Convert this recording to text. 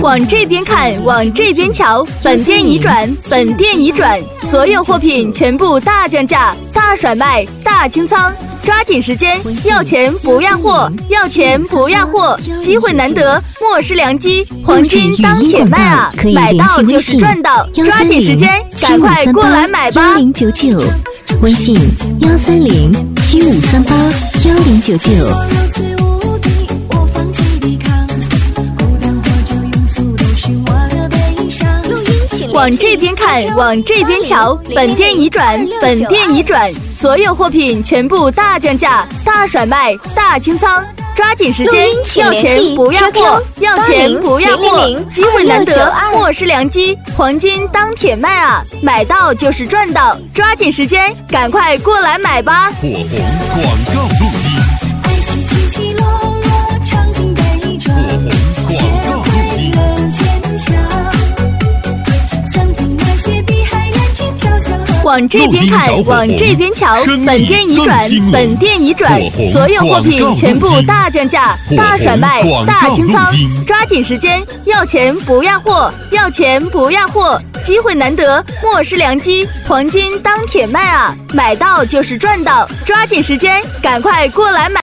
往这边看，往这边瞧，本店已转，本店已转，所有货品全部大降价、大甩卖、大清仓。抓紧时间，要钱不要货，要钱不要货，机会难得，莫失良机，黄金当铁卖啊！买到就是赚到，抓紧时间，赶快过来买吧 ！1099，微信13075381099。 往这边看，往这边瞧，本店已转，本店已转，所有货品全部大降价、大甩卖、大清仓。抓紧时间，要钱不要货，要钱不要货，机会难得，莫失良机，黄金当铁卖啊！买到就是赚到，抓紧时间，赶快过来买吧！ 火红广告录音。 往这边看，往这边瞧，本店已转，本店已转，所有货品全部大降价、大甩卖、大清仓。抓紧时间，要钱不要货，要钱不要货，机会难得，莫失良机，黄金当铁卖啊！买到就是赚到，抓紧时间，赶快过来买。